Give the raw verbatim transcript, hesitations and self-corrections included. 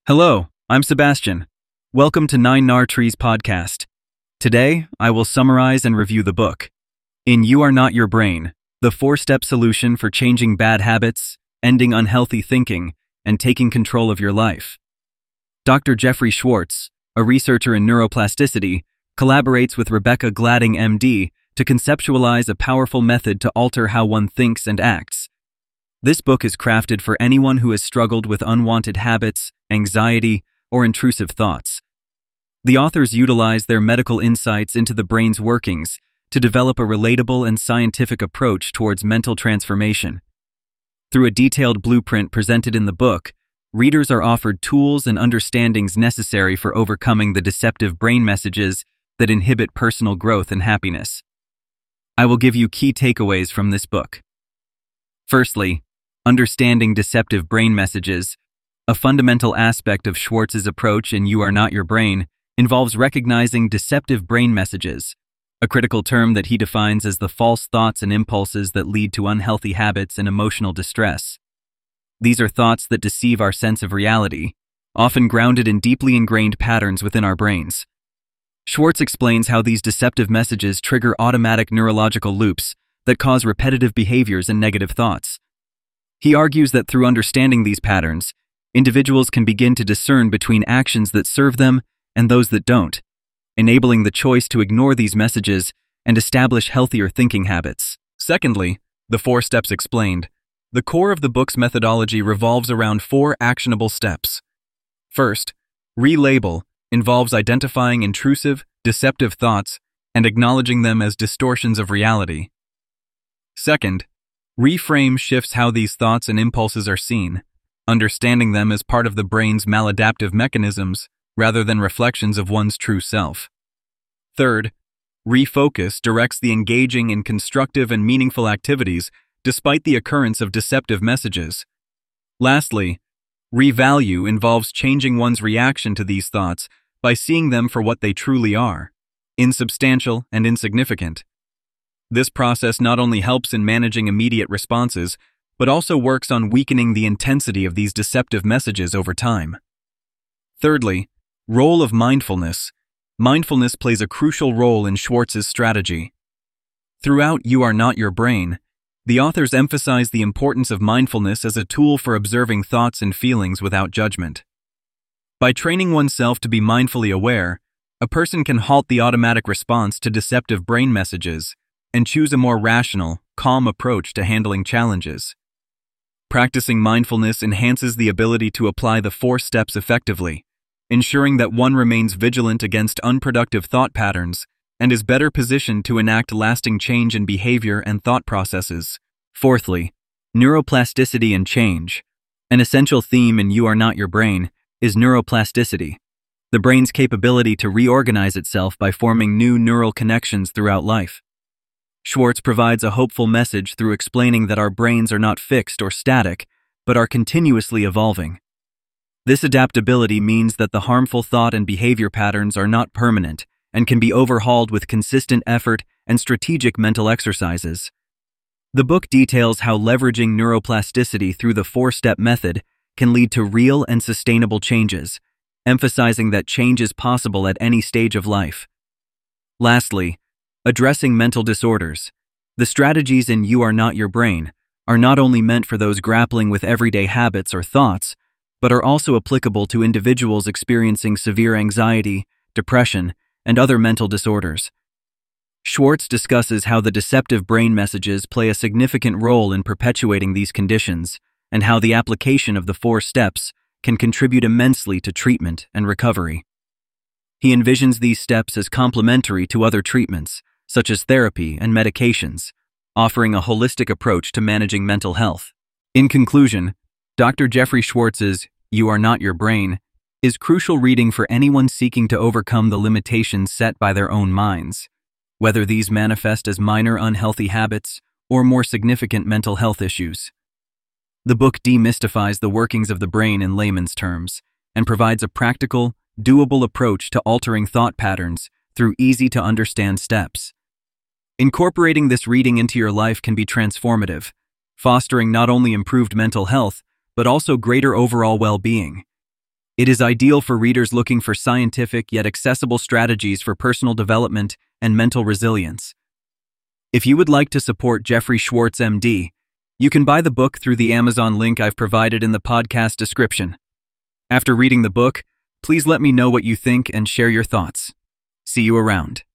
Hello, I'm Sebastian. Welcome to Nine Nar Trees podcast. Today, I will summarize and review the book, In You Are Not Your Brain, the four-step solution for changing bad habits, ending unhealthy thinking, and taking control of your life. Doctor Jeffrey Schwartz, a researcher in neuroplasticity, collaborates with Rebecca Gladding, M D, to conceptualize a powerful method to alter how one thinks and acts. This book is crafted for anyone who has struggled with unwanted habits, anxiety, or intrusive thoughts. The authors utilize their medical insights into the brain's workings to develop a relatable and scientific approach towards mental transformation. Through a detailed blueprint presented in the book, readers are offered tools and understandings necessary for overcoming the deceptive brain messages that inhibit personal growth and happiness. I will give you key takeaways from this book. Firstly, understanding deceptive brain messages. A fundamental aspect of Schwartz's approach in You Are Not Your Brain involves recognizing deceptive brain messages, a critical term that he defines as the false thoughts and impulses that lead to unhealthy habits and emotional distress. These are thoughts that deceive our sense of reality, often grounded in deeply ingrained patterns within our brains. Schwartz explains how these deceptive messages trigger automatic neurological loops that cause repetitive behaviors and negative thoughts. He argues that through understanding these patterns, individuals can begin to discern between actions that serve them and those that don't, enabling the choice to ignore these messages and establish healthier thinking habits. Secondly, the four steps explained. The core of the book's methodology revolves around four actionable steps. First, relabel involves identifying intrusive, deceptive thoughts and acknowledging them as distortions of reality. Second, reframe shifts how these thoughts and impulses are seen, understanding them as part of the brain's maladaptive mechanisms rather than reflections of one's true self. Third, refocus directs the engaging in constructive and meaningful activities despite the occurrence of deceptive messages. Lastly, revalue involves changing one's reaction to these thoughts by seeing them for what they truly are, insubstantial and insignificant. This process not only helps in managing immediate responses, but also works on weakening the intensity of these deceptive messages over time. Thirdly, role of mindfulness. Mindfulness plays a crucial role in Schwartz's strategy. Throughout You Are Not Your Brain, the authors emphasize the importance of mindfulness as a tool for observing thoughts and feelings without judgment. By training oneself to be mindfully aware, a person can halt the automatic response to deceptive brain messages and choose a more rational, calm approach to handling challenges. Practicing mindfulness enhances the ability to apply the four steps effectively, ensuring that one remains vigilant against unproductive thought patterns and is better positioned to enact lasting change in behavior and thought processes. Fourthly, neuroplasticity and change. An essential theme in You Are Not Your Brain is neuroplasticity, the brain's capability to reorganize itself by forming new neural connections throughout life. Schwartz provides a hopeful message through explaining that our brains are not fixed or static, but are continuously evolving. This adaptability means that the harmful thought and behavior patterns are not permanent and can be overhauled with consistent effort and strategic mental exercises. The book details how leveraging neuroplasticity through the four-step method can lead to real and sustainable changes, emphasizing that change is possible at any stage of life. Lastly, addressing mental disorders. The strategies in You Are Not Your Brain are not only meant for those grappling with everyday habits or thoughts, but are also applicable to individuals experiencing severe anxiety, depression, and other mental disorders. Schwartz discusses how the deceptive brain messages play a significant role in perpetuating these conditions, and how the application of the four steps can contribute immensely to treatment and recovery. He envisions these steps as complementary to other treatments, such as therapy and medications, offering a holistic approach to managing mental health. In conclusion, Doctor Jeffrey Schwartz's You Are Not Your Brain is crucial reading for anyone seeking to overcome the limitations set by their own minds, whether these manifest as minor unhealthy habits or more significant mental health issues. The book demystifies the workings of the brain in layman's terms and provides a practical, doable approach to altering thought patterns through easy-to-understand steps. Incorporating this reading into your life can be transformative, fostering not only improved mental health, but also greater overall well-being. It is ideal for readers looking for scientific yet accessible strategies for personal development and mental resilience. If you would like to support Jeffrey Schwartz, M D, you can buy the book through the Amazon link I've provided in the podcast description. After reading the book, please let me know what you think and share your thoughts. See you around.